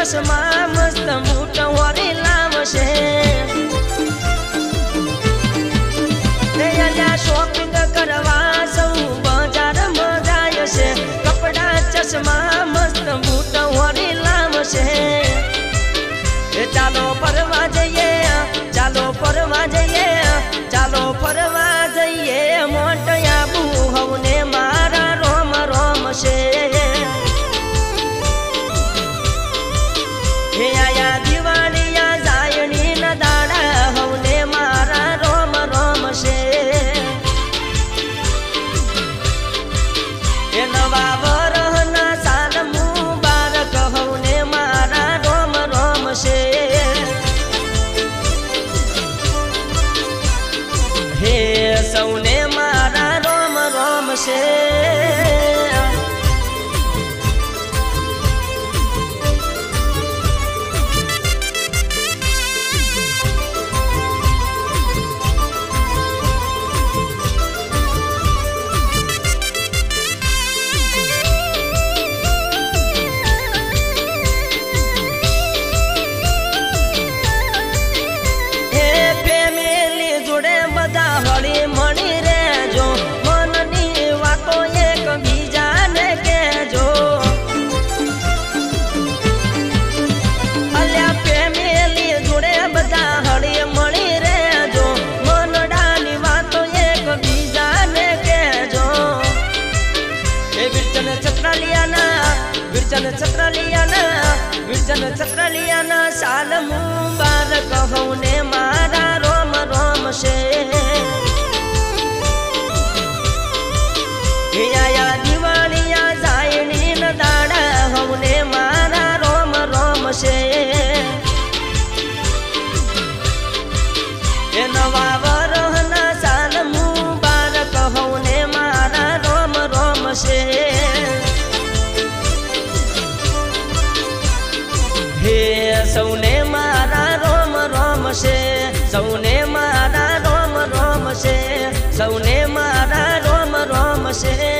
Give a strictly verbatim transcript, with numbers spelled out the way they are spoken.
चश्मा मस्त boot worry लावशे shopping करवा सौ बाजार में जाय छे कपड़ा चश्मा मस्त बूट वरी लावशे चालो फरवा जइए चालो फरवा जइए चालो फरवा जइए मोटया बुहवने मारा रोम रोम से हे आया दिवालिया जायनी न दाड़ा हवने मारा रोम रोम से हे नवा वरहना साल मुबारक हवने मारा रोम रोम से हे सौने मारा रोम रोम से विरचन चक्रलियाना विरचन चक्रलियाना साल मुबारक हवने मारा रोम रोम से हे आया दिवालिया जायनी न दाड़ा हवने मारा रोम रोम से हे नवा वरहना साल मुबारक हवने मारा रोम रोम से हे सौने मारा रोम रोम से सौने मारा रोम रोम से सौने मारा रोम रोम से।